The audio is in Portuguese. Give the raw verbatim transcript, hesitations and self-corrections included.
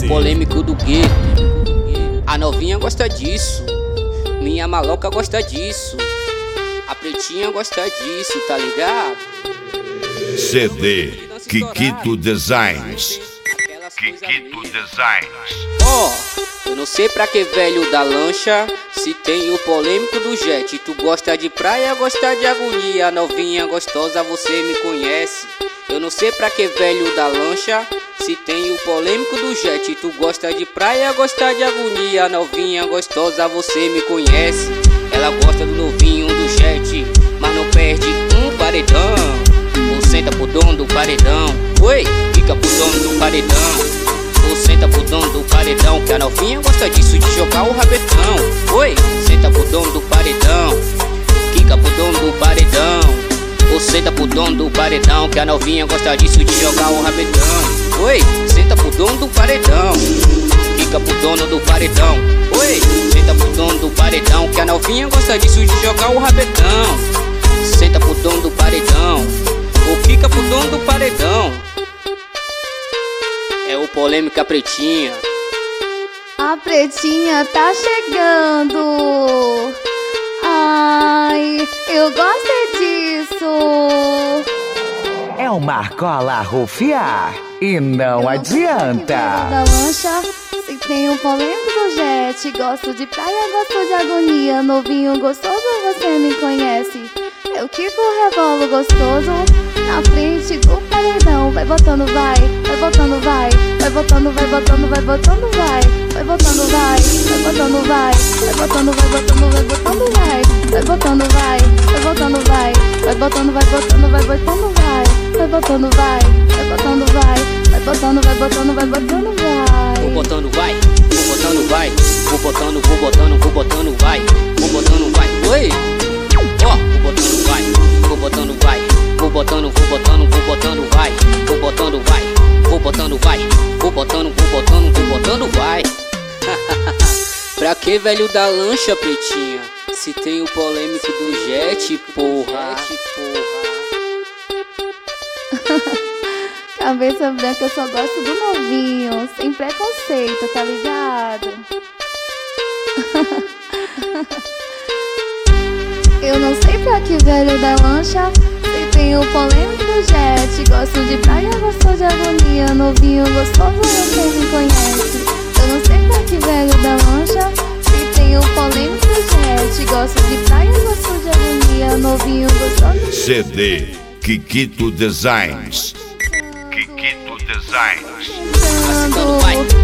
o polêmico do gueto. A novinha gosta disso, minha maloca gosta disso, a pretinha gosta disso, tá ligado? C D Kikito Designs. Kikito Designs. Ó, oh, eu não sei pra que velho da lancha, se tem o polêmico do jet. Tu gosta de praia, gosta de agonia, novinha gostosa, você me conhece. Eu não sei pra que velho da lancha, se tem o polêmico do jet. Tu gosta de praia, gosta de agonia, novinha gostosa, você me conhece. Ela gosta do novinho do jet, mas não perde um paredão. Ou senta pro dono do paredão, oi, fica pro dono do paredão. Ou senta pro dono do paredão, que a novinha gosta disso, de jogar o rabetão. Oi, senta pro dono do paredão, fica pro dono do paredão. Ou senta pro dono do paredão, que a novinha gosta disso, de jogar o rabetão. Oi, senta pro dono do paredão, fica pro dono do paredão. Oi, senta pro dono do paredão, que a novinha gosta disso, de jogar o rabetão. Senta pro dono do paredão, ou fica pro dono do paredão. É o polêmica pretinha. A pretinha tá chegando. Ai, eu gosto disso. É uma argola a rufiar e não adianta. Da lancha, se tem um polêmico do jet. Gosto de praia, gosto de agonia, novinho gostoso, você me conhece. Eu Kiko revolo gostoso, na frente do paredão. Vai botando, vai, vai botando, vai. Vai botando, vai botando, vai botando, vai. Vai botando, vai, vai botando, vai. Vai botando, vai botando, vai botando, vai. Vai botando, vai, vai botando, vai. Vai botando, vai botando, vai botando, vai. Vai botando, vai, vai botando, vai. Vai botando, vai botando, vai botando, vai. Vou botando, vai, vou botando, vai. Vou botando, vou botando, vou botando, vai. Vou botando, vai, oi. Ó, vou botando, vai, vou botando, vai. Vou botando, vou botando, vou botando, vai. Vou botando, vai, vou botando, vai. Vou botando, vou botando, vou botando, vai. Pra que velho da lancha, pretinha? Se tem o polêmico do jet, porra. Cabeça branca, eu só gosto do novinho, sem preconceito, tá ligado? Eu não sei pra que velho da lancha, se tem o polêmico do jet. Gosto de praia, gosto de agonia, novinho gostoso, você me conhece. Eu não sei pra que velho da lancha, se tem o polêmico do jet. Gosto de praia, gosto de agonia, novinho gostoso. C D Kikito Designs. Kikito Designs. Tá sentando, vai.